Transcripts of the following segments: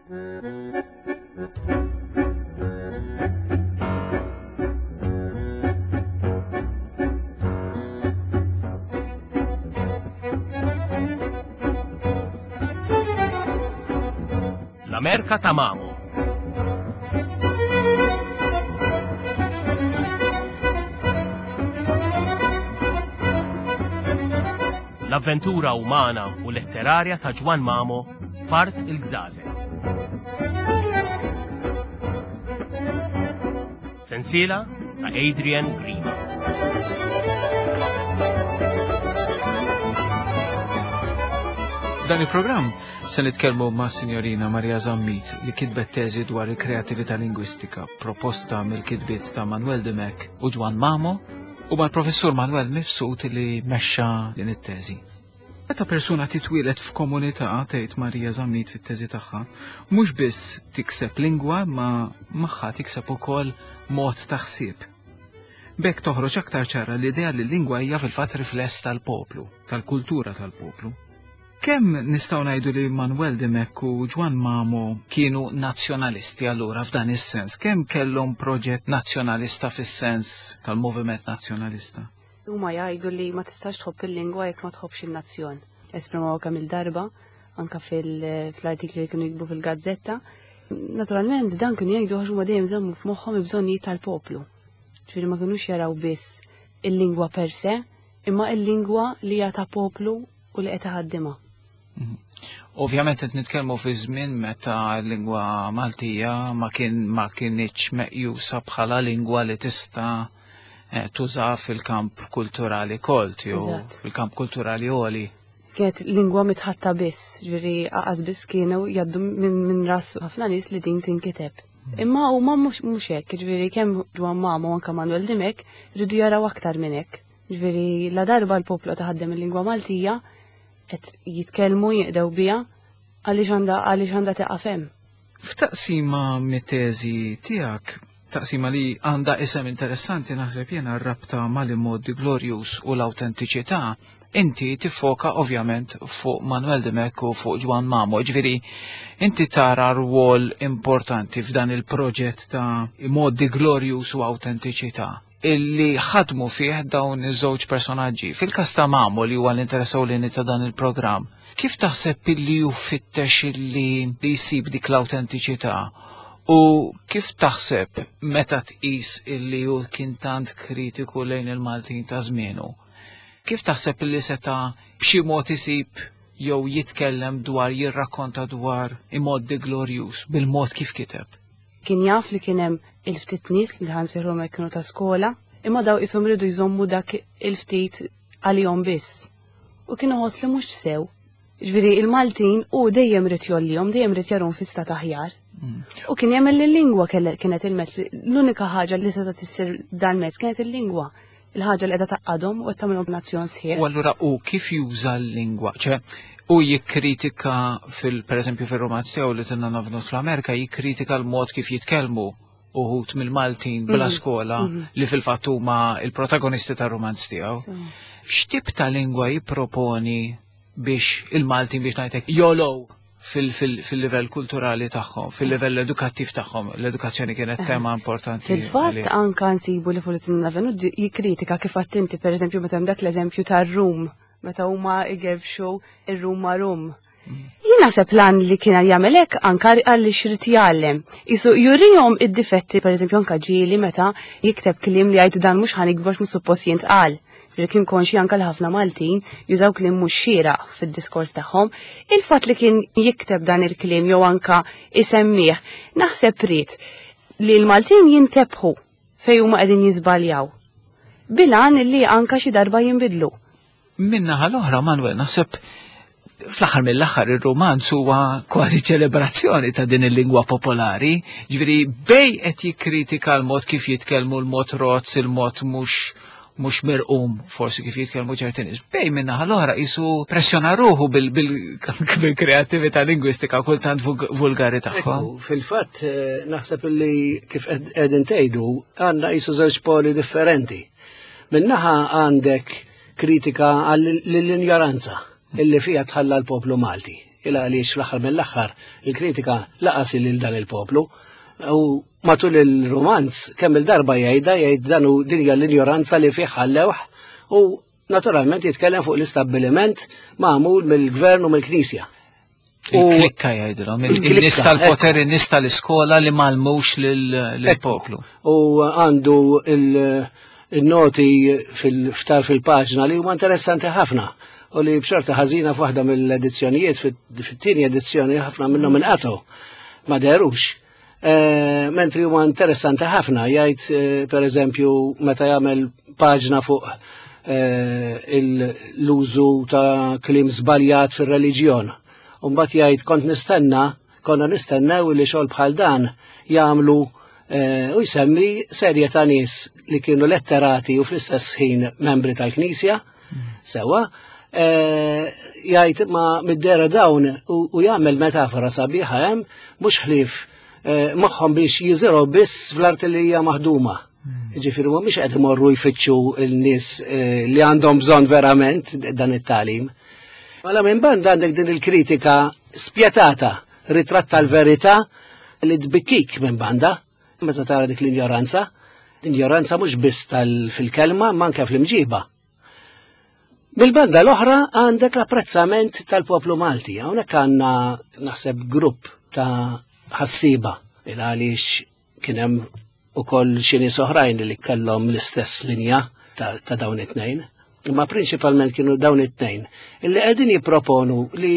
L-Amerika ta' Mamo. L-avventura umana u letterarja ta' Ġwan Mamo f'Art il-Gżażen. Sensiela ta' Adrian Grima. F'dan il-programm se nitkellmu ma' Sinjorina Marija Zammit li kitbet teżi dwar il-kreatività lingwistika proposta mill-kitbiet ta' Manuel Demek u Ġwan Mamo u mal-professur Manuel Mifsud li mexxa din it-teżi. Meta persuna titwieled f'komunità tgħid Marija Zammit fit-teżi tagħha, mhux biss tikseb lingwa ma magħha tikseb ukoll mod ta' ħsieb. B'hekk toħroġ aktar ċara l-idea li l-lingwa hija fil-fatt rifless tal-poplu, tal-kultura tal-poplu. Kemm nistgħu ngħidu li Manuel Demek u Ġwan Mamo kienu nazzjonalisti allura f'dan is-sens? Kemm kellhom proġett nazzjonalista fis-sens tal-moviment nazzjonalista? Huma jgħidu li ma tistax tħobb il-lingwa jekk ma tħobbx in-nazzjon. Esprimaw kemm il-darba anke fl-artikli li kienu jikbu fil-gazzetta. Naturalment dan kienu jgħidu għax huma dejjem żammu f'moħħhom il-bżonnijiet tal-poplu. Ġifieri ma kinux jaraw biss il-lingwa per se, imma il-lingwa li hija ta' poplu u li qed iħaddimha. Ovvjament qed nitkellmu fi żmien meta l-lingwa Maltija ma kienx meqjusa bħala lingwa li tista' tuża fil-kamp kulturali kolt jew fil-kamp kulturali għoli. Kienet lingwa mitħatta biss, ġifieri aqas biss kienu jgħaddu minn ras ħafna nies li din tinkiteb. Imma huma mhux hekk, ġifieri kemm Ġwan Mamo anke Manuel Demek rridu jaraw aktar minn hekk. Ġifieri la darba l-poplu taħaddem il-lingwa Maltija qed jitkellmu jeqdew biha għaliex għandha teqa' fehm. F'taqsima mit-teżi tiegħek, taqsima li għandha isem interessanti naħseb jiena r-rabta mal-immodi glorjus u l-awtentiċità, inti tiffoka ovvjament fuq Manuel Demek u fuq Ġwan Mamo, ġifieri inti tara rwol importanti f'dan il-proġett ta' immodi glorjus u awtentiċità illi ħadmu fih dawn iż-żewġ personaġġi. Fil-każ ta' Mamo li huwa l-interess ewlieni ta' dan il-programm, kif taħseb illi jfittex illi jsib dik l-awtentiċità u kif taħseb meta tqis illi hu kien tant kritiku lejn il-Maltin ta' żmienu? Kif taħseb illi seta' b'xi mod isib jew jitkellem dwar jirrakkonta dwar immoddi glorjus bil-mod kif kiteb? Kien jaf li kien hemm il-ftit nies li ħansirhom kienu ta' skola, imma daw ishom ridu jżommu dak il-ftit għalihom biss. U kienu ħoss li mhux sew. Ġifieri il-Maltin u dejjem rid jollihom, dejjem rid jarhom fi stat aħjar. U kien jagħmel il-lingwa kienet il-mezz, l-unika ħaġa li seta' tissir dan mezz kienet il-lingwa. Il-ħaġa li qiegħda taqgħadhom u qed tagħmilhom nazzjon sħiħ. U allura kif juża l-lingwa? U jikkritika pereżempju fir-romanz tiegħu li tinna nafnu fl-Amerika, jikkritika l-mod kif jitkellmu uħut mill-Maltin bla skola li fil-fatt huma il-protagonisti tar-romanz tiegħu. X'tip ta' lingwa jipproponi biex il-Maltin biex ngħidlek jolow fil-livell kulturali tagħhom, fil-livell edukattiv tagħhom. L-edukazzjoni kienet tema importanti. Fil-fatt anke nsibu li fuq it-tinna venu jikkritika kif qatt inti pereżempju meta hemm dak l-eżempju tar-rum, meta huma igerfxu ir-rum ma' rum. Jien naħseb lan li kien jagħmel hekk anke għalli xrid jgħallem. Isu jurihom id-difetti pereżempju anke ġieli meta jikteb kliem li jgħid dan mhux ħanikbax mhux suppost jintqal. Kien konxi anke l-ħafna Maltin jużaw kliem mhux xieraq fid-diskors tagħhom. Il-fatt li kien jikteb dan il-kliem jew anke isemmih, naħseb rid li l-Maltin jintebħu fejn huma qegħdin jiżbaljaw. Bilan illi anke xi darba jinbidlu. Min-naħa l-oħra Manuel naħseb fl-aħħar mill-aħħar ir-romanz huwa kważi ċelebrazzjoni ta' din il-lingwa popolari, ġifieri bej qed jikkritika l-mod kif jitkellmu l-mod rozz, il-mod mhux mirqum forsi kif jitkellmu ċerti nies. Bej min-naħa l-oħra qisu pressjona ruħu bil-kreattività lingwistika kultant vulgari tagħhom. Fil-fatt naħseb li kif qegħdin tgħidu għandna qisu żewġ poli differenti. Min-naħa għandek kritika għall-injoranza illi fija tħalla l-poplu Malti. għaliex fl-aħħar mill-aħħar il-kritika laqas lil dan il-poplu. U matul il-romanz kemm il-darba jgħid dan u dinja l-injoranza li fih ħallewh u naturalment jitkellem fuq l-istabbiliment magħmul mill-gvern u mill-Knisja. Il-klikka jgħidilhom, il-nies tal-poter, in-nies tal-iskola li malmux lill-poplu. U għandu il-noti ftar fil-paġna li huma interessanti ħafna u li b'xorta ħażina f'waħda mill-edizzjonijiet fit-tieni edizzjoni ħafna minnhom inqatgħu ma derux. Mentri huwa interessanti ħafna jgħid pereżempju meta jagħmel paġna fuq l-użu ta' kliem żbaljat fir-reliġjon. U mbagħad jgħid konna nistennew li xogħol bħal dan jagħmlu u jsemmi serje ta' nies li kienu letterati u fl-istess ħin membri tal-Knisja sewa jgħid ma middera dawn u jagħmel metafora sabiħa hemm mhux ħlief moħħhom biex jiżirgħu biss fl-artillerija maħduma. Ġifieri mhumiex qed imorru jfittxu l-nies li għandhom bżonn verament dan it-tagħlim. Mela minn banda għandek din il-kritika spjetata, ritratt tal-verità li tbikkik minn banda, meta tara dik l-injoranza. L-injoranza mhux biss fil-kelma, ma anke fl-imġiba. Bil-banda l-oħra għandek l-apprezzament tal-poplu Malti. Hawnhekk għandna naħseb grupp ta' ħassiba għaliex kien hemm ukoll xi nies oħrajn li kellhom l-istess linja ta' dawn it-tnejn. Imma prinċipalment kienu dawn it-tnejn illi qegħdin jipproponu li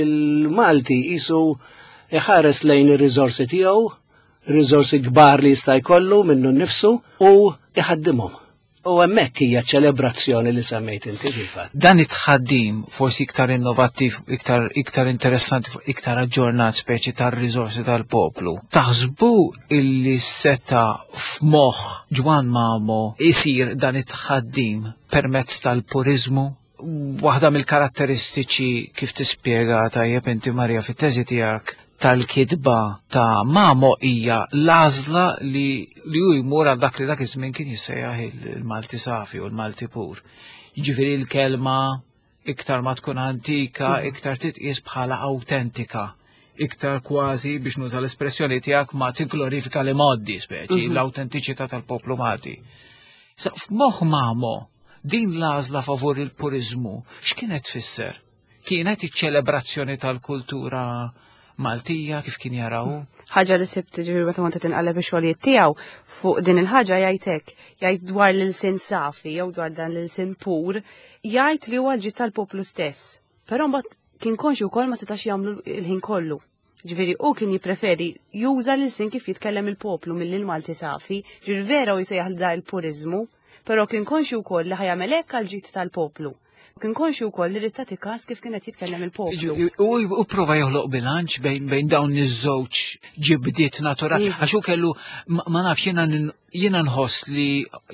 l-Malti qisu iħares lejn ir-riżorsi tiegħu, riżorsi kbar li jista' jkollu minnu nnifsu u iħaddimhom. U hemmhekk hija ċelebrazzjoni li semmejt inti kifat. Dan it-tħaddim forsi iktar innovattiv, iktar interessanti, iktar aġġornat speċi tar-riżorsi tal-poplu. Taħsbu illi seta f'moħħ Ġwan Mamo isir dan it-tħaddim permezz tal-purizmu? Waħda mill-karatteristiċi kif tispjega tajjeb inti Marija fit-teżi tiegħek tal-kidba ta' Mamo hija l-għażla li hu jmur għal dak li dak iż-żmien kien jissejjaħ il-Malti safi u l-Malti pur. Jiġifieri l-kelma iktar ma tkun antika, iktar titqies bħala awtentika, iktar kważi biex nuża l-espressjoni tiegħek ma tinglorifika li moddi speċi l-awtentiċità tal-poplu Malti. Sa f'moħħ Mamo din l-għażla favur il-purizmu x'kienet tfisser? Kienet iċ-ċelebrazzjoni tal-kultura Maltija kif kien jaraw? Ħaġa li sibt ġifieri meta kont tinqalleb ix-xogħlijiet tiegħu fuq din il-ħaġa jgħid jgħid dwar l-ilsin safi jew dwar dan l-ilsin pur, jgħid li huwa l-ġid tal-poplu stess. Però mbagħad kien konxi wkoll ma setax jagħmlu l-ħin kollu. Ġifieri u kien jippreferi juża l-ilsin kif jitkellem il-poplu mill-Malti safi, ġifieri vera u jsejjaħ da il-purizmu, però kien konxi wkoll li ħajamel hekk għall-ġid tal-poplu. Kien konxi wkoll li rid każ kif kienet jitkellem il-poplu. U prova joħloq bilanċ bejn dawn iż-żewġ ġibdiet naturali. Għax hu kellu ma nafx jiena nħoss li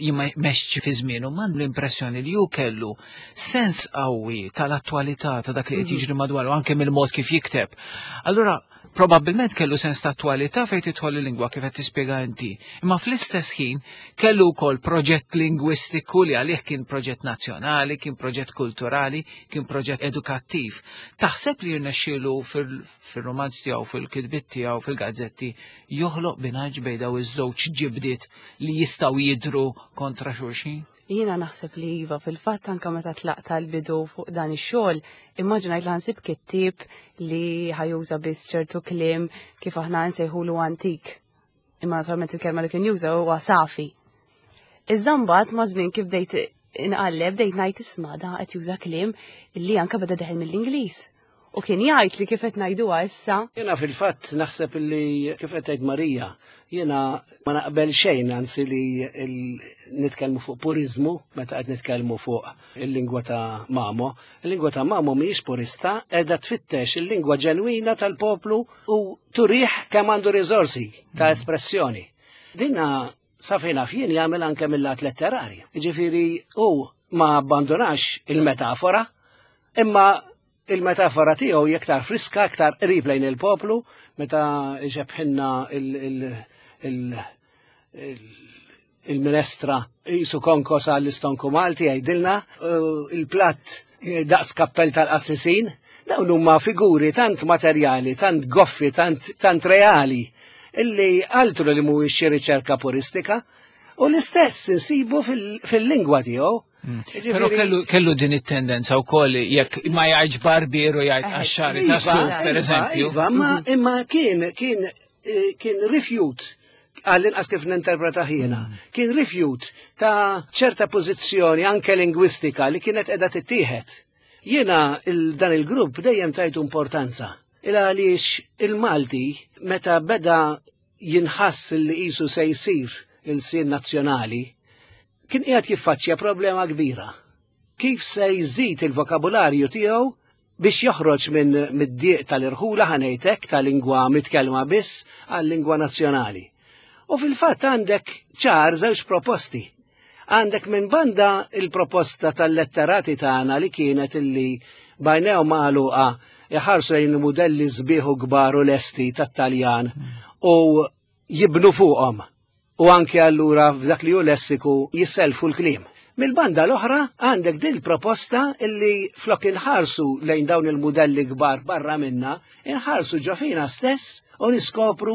jmexxi fi żmienu m'għandu l-impressjoni li hu kellu sens qawwi tal-attwalità ta' dak li qed jiġri madwaru anke mill-mod kif jikteb. Allura probabbilment kellu sens ta' attwalità fejn tidħol il-lingwa kif qed tispjega inti. Imma fl-istess ħin kellu wkoll proġett lingwistiku li għalih kien proġett nazzjonali, kien proġett kulturali, kien proġett edukattiv. Taħseb li jirnexxielu fir-romanz tiegħu, fil-kitbiet tiegħu, fil-gazzetti joħloq bilanċ bejn dawn iż-żewġ ġibdiet li jistgħu jidhru kontra xulxin? Jiena naħseb li iva fil-fatt anke meta tlaq tal-bidu fuq dan ix-xogħol, immaġinajt li ħansib kittieb li ħajuża biss ċertu kliem kif aħna nsejħulu antik. Imma naturalment il-kelma li kien juża huwa safi. Iżda mbagħad ma' żmien kif bdejt inqalleb bdejt ngħid isma' da qed juża kliem li anke beda deħel mill-Ingliż. U kien jgħid li kif qed ngħiduha issa. Jiena fil-fatt naħseb li kif qed tgħid Marija, jiena ma naqbel xejn anzi li nitkellmu fuq purizmu meta qed nitkellmu fuq il-lingwa ta' Mamo. Il-lingwa ta' Mamo mhijiex purista, qiegħda tfittex il-lingwa ġenwina tal-poplu u turih kemm għandu riżorsi ta' espressjoni. Dinna safina fien jagħmel anke mill-lat letterarji. Jiġifieri hu ma abbandonax il-metafora, imma il-metafora tiegħu iktar friska, iktar qrib lejn il-poplu, meta ġebħinna il-minestra jisu konkos għall-istonku Malti jgħidilna il-platt daqs kappell tal-qassisin, dawn huma figuri tant materjali, tant goffi, tant reali, illi altru li mhuwiex xi riċerka puristika, u l-istess insibu fil-lingwa tiegħu. Però kellu din it-tendenza wkoll jekk ma jgħidx barbieru jgħid għax-xari tas-suf pereżempju. Imma kien rifjut għall-inqas kif ninterpreta jiena, kien rifjut ta' ċerta pożizzjoni anke lingwistika li kienet qiegħda tittieħed. Jiena dan il-grupp dejjem tajtu importanza. Għaliex il-Malti meta beda jinħass li qisu se jsir il-sien nazzjonali, kien qiegħed jiffaċċja problema kbira. Kif se jżid il-vokabularju tiegħu biex joħroġ mid-dieq tal-irħula ħanejtek tal-lingwa mitkellma biss għal-lingwa nazzjonali. U fil-fatt għandek ċar żewġ proposti. Għandek minn banda il-proposta tal-letterati tagħna li kienet illi bajnew magħluqa iħarsu lejn modelli sbieħu kbar u lesti tat-Taljan u jibnu fuqhom. U anke allura f'dak li hu lessiku jisselfu l-kliem. Mill-banda l-oħra għandek din proposta illi flok inħarsu lejn dawn il-modelli kbar barra minna, inħarsu ġofina stess u niskopru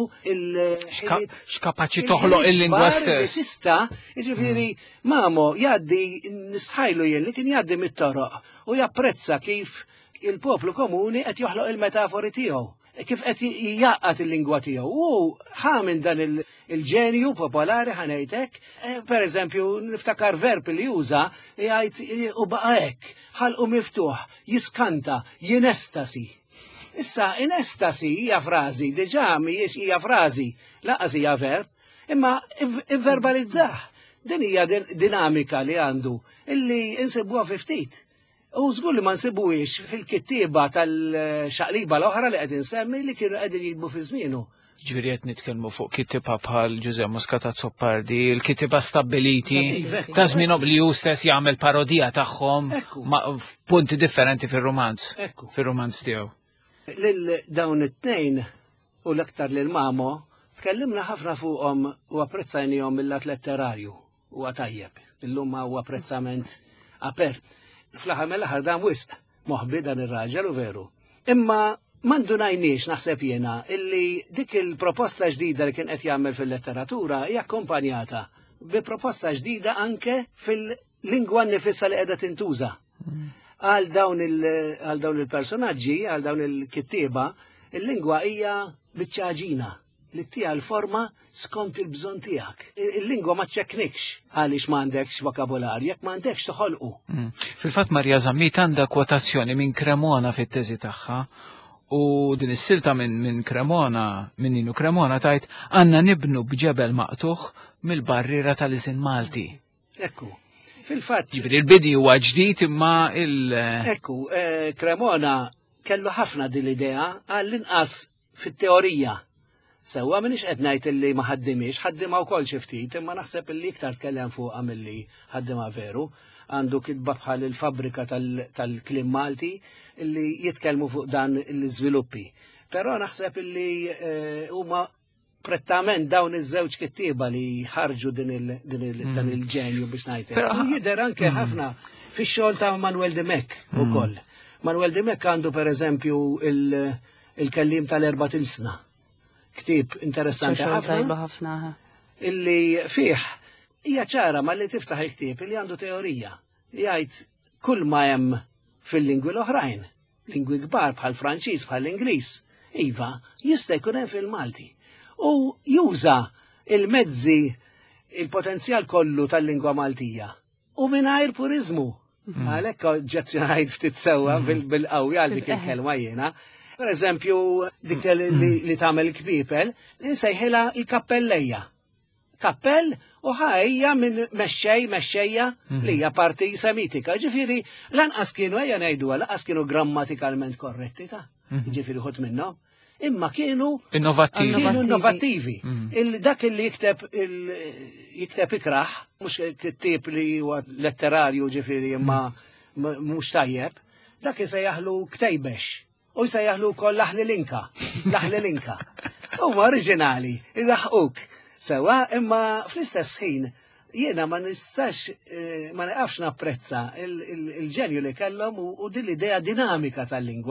x'kapaċi toħloq il-lingwa stess. Tista' jiġifieri mamo jgħaddi nistħajlu jien li kien jgħaddi mit-toroq u japprezza kif il-poplu komuni qed joħloq il-metafori tiegħu, kif qed jgħaqqat il-lingwa tiegħu. U ħamin dan il-ġenju popolari ħanejtek, per eżempju, niftakar verb li juża jgħid u baqa' hekk, ħalqu miftuħ, jiskanta, jinestasi. Issa inestasi hija frażi, diġà mhijiex hija frażi, laqas hija verb, imma ivverbalizzah. Din hija dinamika li għandu illi insibuha fi ftit. U żgur li ma nsibuhiex fil-kittieba tal-xaqliba l-oħra li qed insemmi li kienu qegħdin jikbu fi żmienu. Ġifieri qed nitkellmu fuq kittiba bħal Giuseppe Moscata Zoppardi, il-kittiba Stabiliti, ta' żmienhom li hu stess jagħmel parodija tagħhom f'punti differenti fir-romanz. Fir-romanz tiegħu. Lil dawn it-tnejn u l-aktar lil Mamo tkellimna ħafna fuqhom u apprezzajnihom mill-lat letterarju huwa tajjeb. Illum huwa apprezzament apert. Fl-aħħar mill-aħħar dan wisq moħbi dan ir-raġel u veru. Imma m'għandunajniex naħseb jiena illi dik il-proposta ġdida li kien qed jagħmel fil-letteratura hija akkompanjata bi proposta ġdida anke fil-lingwa nnifisha li qiegħda tintuża. Għal dawn il-personaġġi, għal dawn il-kittieba, il-lingwa hija biċċaġina li tija l-forma skont il-bżon tijak. Il-lingwa ma ċeknikx għalix m'għandekx vokabularju, jekk m'għandekx toħolqu. Fil-fatt Marja Zammit għandha kwotazzjoni minn Cremona fit-teżi tagħha u din is-silta minn Cremona, minn Nino Cremona tajt għandna nibnu b'ġebel maqtuħ mill-barriera tal-iżin Malti. Ekku. Fil-fatt. Ġifieri il-bidi huwa ġdid imma Ekku, Cremona kellu ħafna din l-idea għall-inqas fit-teorija. Sewa minix qed ngħid illi ma ħaddimiex, ħaddimha wkoll xi ftit, imma naħseb illi iktar tkellem fuqha milli ħaddimha veru. Għandu kitba bħal il-fabbrika tal-kliem Malti illi jitkellmu fuq dan l-iżviluppi. Però naħseb illi huma prettament dawn iż-żewġ kittieba li ħarġu dan il-ġenju biex ngħidlek. U jidher anke ħafna fix-xogħol ta' Manuel de Meck ukoll. Manuel de Meck għandu pereżempju il-kellim tal-erba' tilsna. Ktib interessanti ħafna illi fih hija ċara ma li tiftaħ il-ktib illi għandu teorija. Jgħid kull ma hemm fil-lingwi l-oħrajn, lingwi kbar bħal Franċiż bħal Ingliż, iva jista' jkun hemm fil-Malti. U juża il-mezzi il-potenzjal kollu tal-lingwa Maltija. U mingħajr purizmu. Għalhekk oġġezzjonajt ftit sewwa bil-qawwi għal dik il-kelma jiena. Per eżempju, dik li tagħmel kbibel, insejħilha l-kappellejja. Kappell u ħajja minn mexxejja li hija parti semitika. Ġifieri lanqas kienu ejja ngħiduha lanqas kienu grammatikalment korretti ta'. Ġifieri ħodt minnhom. Imma kienu innovattivi. Dak li jikteb ikraħ, mhux kittib li huwa letterarju ġifieri imma mhux tajjeb, dak isejjaħlu ktejbex. U jsejjaħlu wkoll laħlilinka. Huma oriġinali, idaħquk. Sewa, imma fl-istess ħin jiena ma nistax ma naqafx napprezza il-ġenju li kellhom u din l-idea dinamika tal-lingwa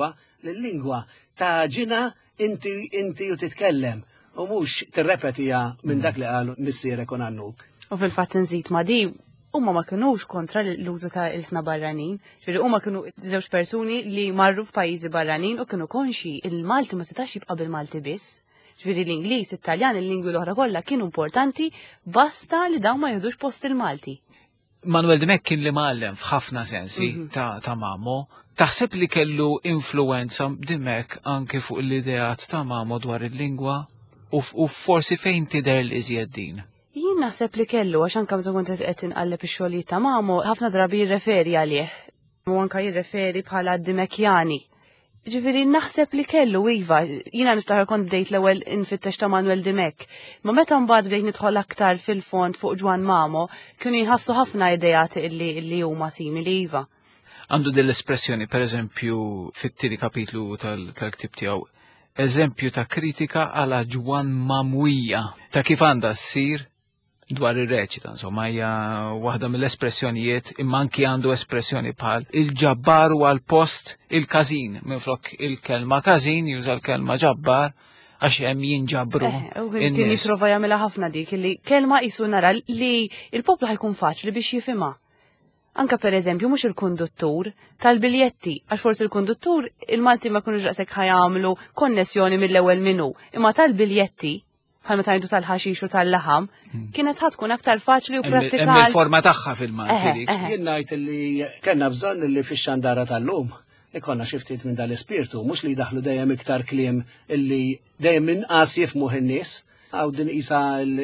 l-lingwa ta' ġina inti u titkellem u mhux tirrepetija minn dak li qalu missierek u nannuk. U fil-fatt nżid ma' di, huma ma kinux kontra l-użu ta' ilsna barranin, ġifieri huma kienu żewġ persuni li marru f'pajjiżi barranin u kienu konxi il-Malti ma setax jibqa' bil-Malti biss. Ġifieri l-Ingliż, it-Taljan, il-lingwi l-oħra kollha kienu importanti basta li dawn ma jieħdux post il-Malti. Manuel Demek kien li mallem f'ħafna sensi ta' Mamo. Taħseb li kellu influenza Demek anke fuq l-ideat ta' Mamo dwar il-lingwa u forsi fejn tidher l-iżjed din? Jien naħseb li kellu għax anke meta kont qed inqalleb ix-xogħlijiet ta' Mamo ħafna drabi jirreferi għalih. U anke jirreferi bħala Demekjani. Ġifieri naħseb li kellu iva, jiena niftaħar kont bdejt l-ewwel infittex ta' Manuel Demek. Ma meta mbagħad bdejt nidħol aktar fil-fond fuq Ġwan Mamo, kienu jinħassu ħafna idejat illi huma simili iva. Għandu dell-espressjoni, pereżempju, fit-tieni kapitlu tal-ktib tiegħu, eżempju ta' kritika għala Ġwan Mamwija ta' kif għandha ssir dwar ir-reċita, insomma, hija waħda mill-espressjonijiet imma anki għandu espressjoni bħal il-ġabbar u għal-post il-każin, minflok il-kelma każin juża l-kelma ġabbar għax hemm jinġabru. Kien jisprova jagħmilha ħafna dik li kelma qisu nara li il-poplu ħajkun faċli biex jifhimha. Anka pereżempju mhux il-konduttur tal-biljetti, għax forsi il-konduttur il-Malti ma kunux raqsek ħajamlu konnessjoni mill-ewwel minu, imma tal-biljetti bħal meta jgħidu tal-ħaxix u tal-laħam, kienet tkun aktar faċli u prattikali. Hemm il-forma tagħha fil-Malti. Jien ngħid li kellna bżonn li fix-xandara tal-lum ikonna xi ftit minn dal-ispirtu, mhux li jdaħlu dejjem iktar kliem illi dejjem inqas jifhmuh in-nies, għaw din qisha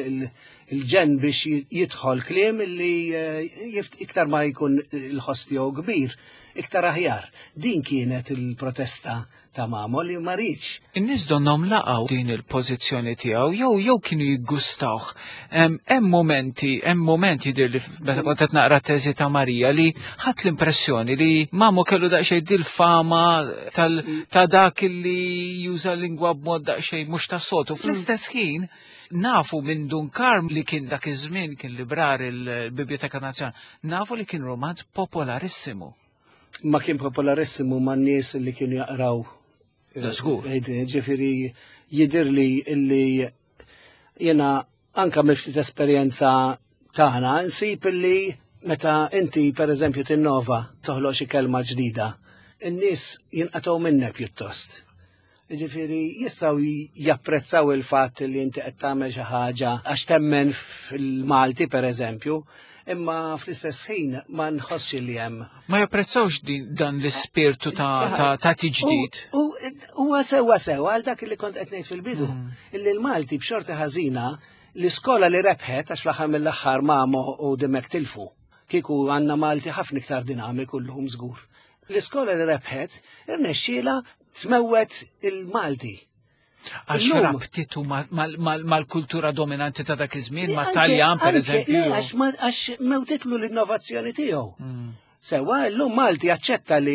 il-ġen biex jidħol kliem illi iktar ma jkun il-ħost tiegħu kbir, iktar aħjar. Din kienet il-protesta ta' Mamo li ma rridx. In-nies donhom laqgħu din il-pożizzjoni tiegħu jew kienu jiggustawh. Hemm momenti jidhirli meta kont qed naqra teżi ta' Marija li ħadd l-impressjoni li Mamo kellu daqsxejn dil-fama ta' dak li juża l-lingwa b'mod daqsxejn mhux ta' sotu. Fl-istess ħin nafu minn Dunkar li kien dak iż-żmien kien librar il-Biblioteka Nazzjonali, nafu li kien romanz popolarissimu. Ma kien popolarissimu man nies li kienu jaqraw. Żgur. Ġifieri jidirli illi jiena anke mill-ftit esperjenza tagħna nsib illi meta inti pereżempju tinnova toħloq xi kelma ġdida, in-nies jinqatgħu minnek pjuttost. Ġifieri jistgħu japprezzaw il-fatt li inti qed tagħmel xi ħaġa għax temmen fil-Malti pereżempju, imma fl-istess ħin ma nħossx li hemm. Ma japprezzawx dan l-ispirtu ta' tiġdid. Huwa sewwa għal dak li kont qed ngħid fil-bidu. Illi l-Malti b'xorta ħażina l-iskola li rebħet għax fl-aħħar mill-aħħar Mamo u Demek tilfu. Kieku għandna Malti ħafna iktar dinamiku llum żgur. L-iskola li rebħet irnexxiela tmewwet il-Malti. Għax rabtitu mal-kultura dominanti ta' dak iż-żmien, ma' Taljan pereżempju. Għax mewtitlu l-innovazzjoni tiegħu. Sewa llum Malti jaċċetta li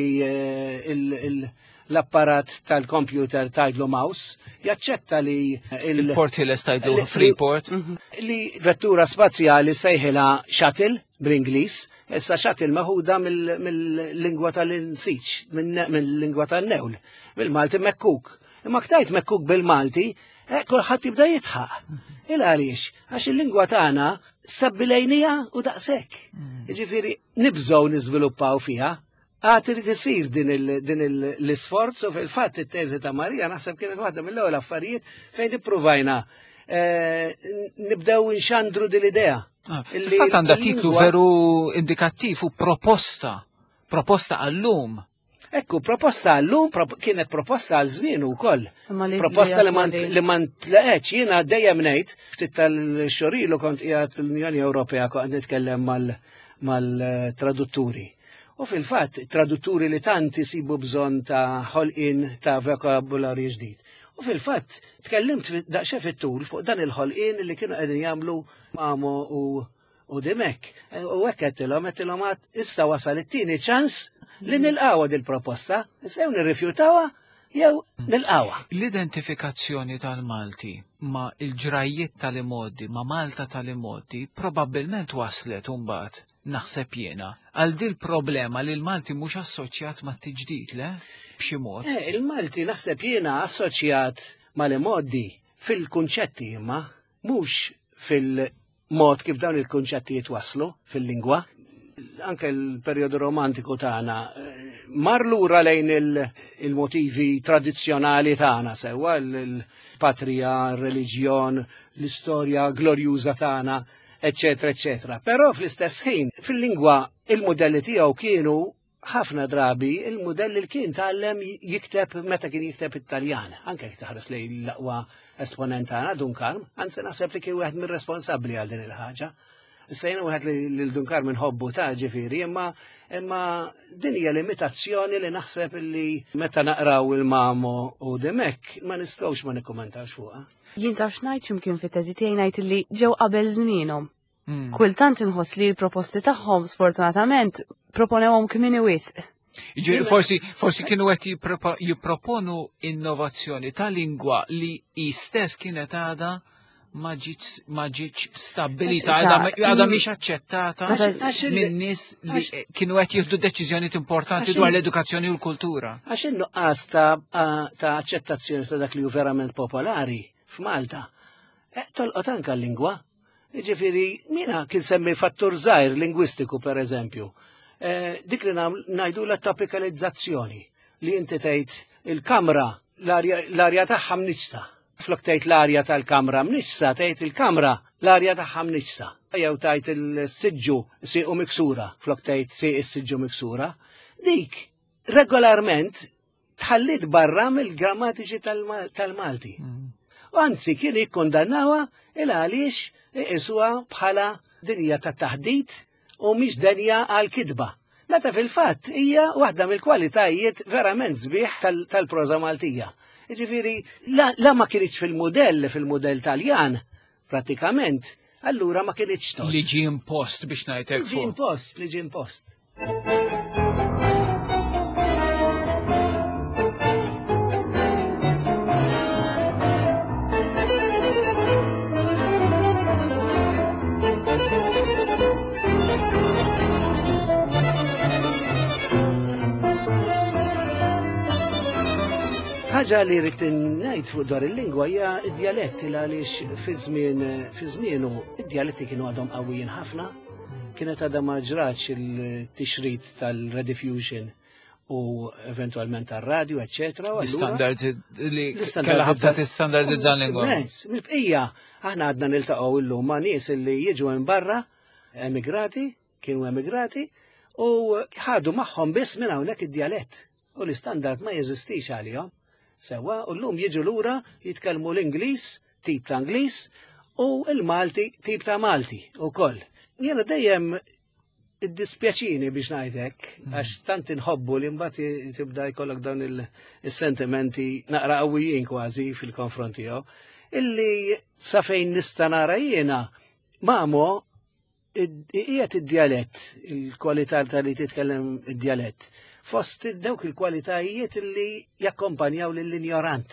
l-apparat tal-kompjuter tajdlu mouse, jaċċetta li il-port ħiles tajdlu Freeport. Li vettura spazjali sejħilha shuttle bl-Ingliż, issa shuttle maħuda mill-lingwa tal-insiċ, mill-lingwa tal-newl, bil-Malti mekkuk. Imma ktajt mekkuk bil-Malti, kulħadd jibda jitħaq. Il-għaliex, għax il-lingwa tagħna stabbilejnija u daqshekk. Jiġifieri nibżgħu niżviluppaw fiha. Għad irid isir din l-isforz u fil-fatt it-teżi ta' Marija naħseb kienet waħda mill-ewwel affarijiet fejn nippruvajna nibdew nxandru din l-idea. Fil-fatt għandha titlu veru indikattiv u proposta għallum. Ekku, proposta għallum kienet proposta għal żmien ukoll. Proposta li ma ntlaqetx jiena dejjem ngħid ftit tal-xorilu kont qiegħed l-Unjoni Ewropea kont nitkellem mal-tradutturi. U fil-fatt, tradutturi li tant isibu bżonn ta' ħolqien ta' vokabularju ġdid. U fil-fatt, tkellimt daqsxejn fit-tul fuq dan il-ħolqien li kienu qegħdin jagħmlu Mamo u Demek. U hekk qedtilhom issa wasal it-tieni ċans li nilqawa dil-proposta, sew nirrifjutawha jew nilqawa. L-identifikazzjoni tal-Malti ma' il-ġrajiet tal-imoddi, ma' Malta tal-imoddi, probabbilment waslet mbagħad naħseb jiena għal dil problema li l-Malti mhux assoċjat ma' tiġdid, le? b'xi mod. Il-Malti naħseb jiena assoċjat mal-modi fil-kunċetti imma mhux fil-mod kif dawn il-kunċetti jitwasslu fil-lingwa. Anke l-perjodu romantiku tagħna mar lura lejn il-motivi tradizzjonali tagħna sewwa il-patrija, r-reliġjon, l-istorja glorjuża tagħna, eċetera, eċetera. Però fl-istess ħin fil-lingwa il-modelli tiegħu kienu ħafna drabi il-modelli li kien tgħallem jikteb meta kien jikteb Italjan. Anke jekk taħres lejn l-aqwa esponent tagħna Dunkarm, anzi naħseb li kien wieħed mir-responsabbli għal din il-ħaġa. Sejna wieħed li l-Dunkarm inħobbu ta' ġifieri, imma din hija limitazzjoni li naħseb li meta naqraw il-Mamo u Demek ma nistgħux ma nikkummentawx fuqha. Jien taf ngħid x'imkien fit-teżi tiegħi ngħid li ġew qabel żmienhom. Kultant inħoss li l-proposti tagħhom sfortunatament proponewhom kmieni wisq. Forsi kienu qed jipproponu innovazzjoni ta' lingwa li stess kienet għadha ma ġietx stabilita, għadha mhix aċċettata minn nies li kienu qed jieħdu deċiżjonijiet importanti dwar l-edukazzjoni u l-kultura. Għax in-nuqqas ta' aċċettazzjoni ta' dak li hu verament popolari f'Malta tolqot anke l-lingwa. Ġifieri mina kien semmi fattur żgħir lingwistiku pereżempju. Dik li ngħidu la topikalizzazzjoni li inti tgħid il-kamra l-arja tagħha mniġsa. Flok tgħid l-arja tal-kamra mniġsa, tgħid il-kamra l-arja tagħha mniġsa. Jew tgħid il-siġġu siequ miksura, flok tgħid sieq is-siġġu miksura. Dik regolarment tħallit barra mill-grammatiċi tal-Malti. U anzi kien jikkondannawha il għaliex iqisuha bħala dinja ta' taħdid u mhix denja għal kidba. Meta fil-fatt hija waħda mill-kwalitajiet verament sbieħ tal-proża Maltija. Ġifieri la ma kienx fil-mudell Taljan pratikament, allura ma kienx tort. Li ġie impost biex ngħidlek fuq. Li ġie impost. Ħaġa li rrid ngħid fuq dwar il-lingwa hija d-dialetti għaliex fi żmienu id-dialetti kienu għadhom qawwijin ħafna, kienet għadha ma ġratx il-tixrid tal-rediffusion u eventwalment tar-radju, eċetera. L-standards li kellha ħabta tistandardizza l-lingwa. Mill-bqija aħna għadna niltaqgħu illum ma' nies li jiġu minn barra, kienu emigrati, u ħadu magħhom biss minn hawnhekk id-dialett. U l-istandard ma jeżistix għalihom. Sewa, u l-lum jiġu lura jitkellmu l-Ingliż, tip ta' Ingliż, u l-Malti, tip ta' Malti u koll. Jena dejjem id-dispjaċini biex ngħidlek, għax tant inħobbu li mbagħad tibda jkollok dawn il-sentimenti naqra qawwijin kważi fil-konfront tiegħu, illi sa fejn nista' nara jiena Mamo qiegħed id-dialett, il-kwalità li titkellem id-dialett. Fost dawk il-kwalitajiet li jakkompanjaw lill-injorant.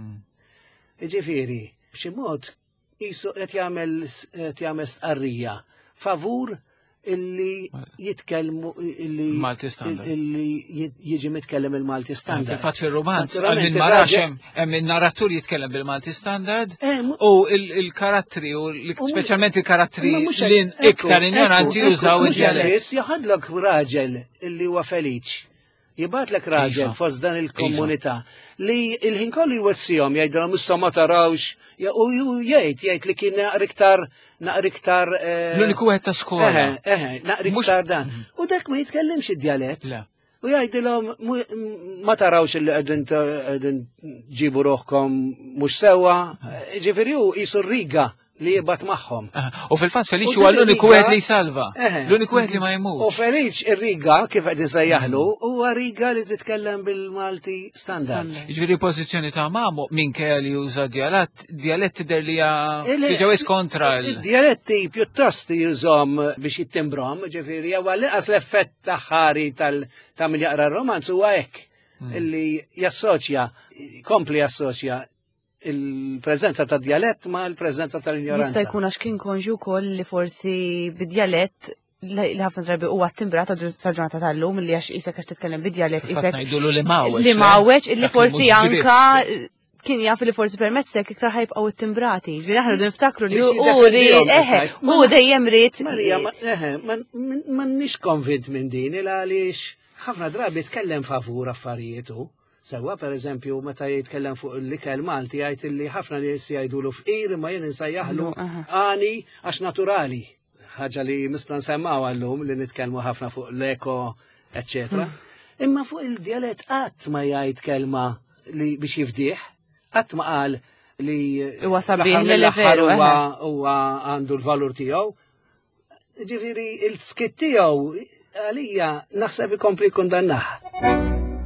Ġifieri, b'xi mod qisu qed jagħmel stqarrija favur illi jitkellmu Malti Standard. Illi jiġi mitkellem il-Malti Standard. Fil-fatt fir-romanz għal marax hemm in-narratur jitkellem bil-Malti Standard u il-karattri u speċjalment il-karattri li iktar injoranti jużaw id-dialett. Jaħadlok raġel illi huwa feliċ. Jibatlek raġel fost dan il-komunità li il-ħin kollu jwessihom jgħidulhom issa ma tarawx u jgħid li kien naqriktar l-uniku wieħed ta' skola. Naqriktar dan. U dak ma jitkellimx id-dialett. U jgħidilhom ma tarawx li qegħdin ġibu ruħkom mhux sewwa, ġifieri hu qisu r-riga li jibgħat magħhom. U fil-fatt Feliċ huwa l-uniku wieħed li jsalva, l-uniku wieħed li ma jmutx. U Feliċ ir-riga kif qed insejjaħlu huwa riga li titkellem bil-Malti Standard. Jiġifieri pożizzjoni ta' Mamo minkejja li juża dialett tidher li hija kontra il-dialetti pjuttost jużhom biex jittimbrhom, ġifieri huwa l-inqas l-effett taħħari ta' min jaqra r-romanz huwa hekk illi kompli jassoċja il-preżenza ta' dialett ma' l-preżenza tal-ignoranza. Jista' jkun għax kien konġu wkoll li forsi bid-dialett li ħafna drabi huwa timbrat għadu sarġunata tal-lum li għax isek għax titkellem bidjalet isek. Ngħidulu li mawweċ. Li mawweċ illi forsi anka kien jaf li forsi permezzek iktar ħajbqgħu it-timbrati. Ġifieri aħna rridu niftakru li u dejjem rid. Marija, m'għandniex konvint minn din il għaliex ħafna drabi tkellem favur affarijiet. Sewa pereżempju meta jitkellem fuq l-ikel Malti jgħid illi ħafna nies jgħidulu fqir imma jien insejjaħlu għani għax naturali. Ħaġa li misna nsemmaw għallum li nitkellmu ħafna fuq l-eko, eccetera. Imma fuq il-dialett qatt ma jgħid kelma li biex jifdieħ, qatt ma qal li huwa sabiħ li veru huwa għandu l-valur tiegħu. Ġifieri il-skitt tiegħu għalija naħseb ikompli kundannah.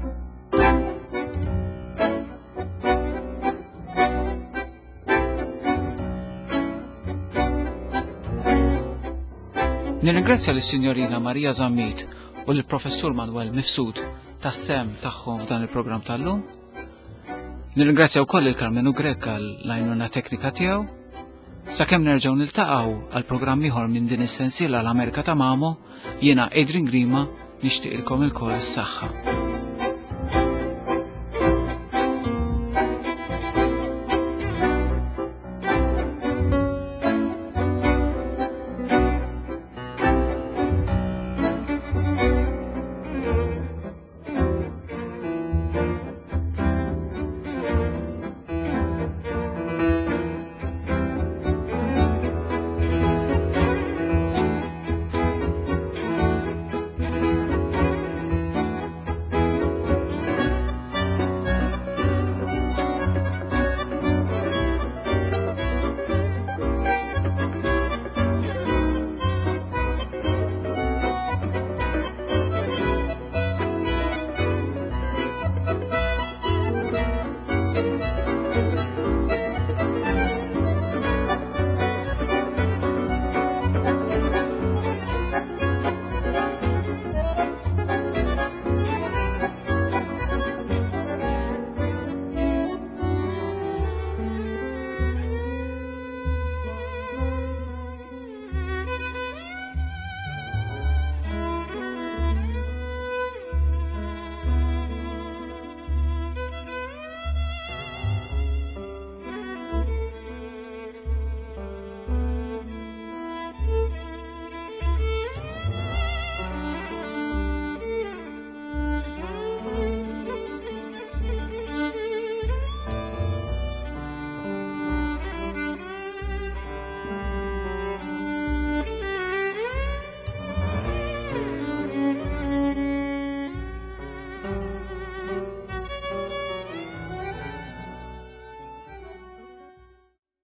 Nirringrazzja lis-Sinjorina Marija Zammit u l-Professur Manuel Mifsud tas-sem tagħhom f'dan il-programm tal-lum. Nirringrazzja wkoll il-Carmenu Grek għall-għajnuna teknika tiegħu. Sakemm nerġgħu niltaqgħu għal programm ieħor minn din is-sensiela l-Amerika ta' Mamo, jiena Adrian Grima nixtieqilkom ilkoll is-saħħa.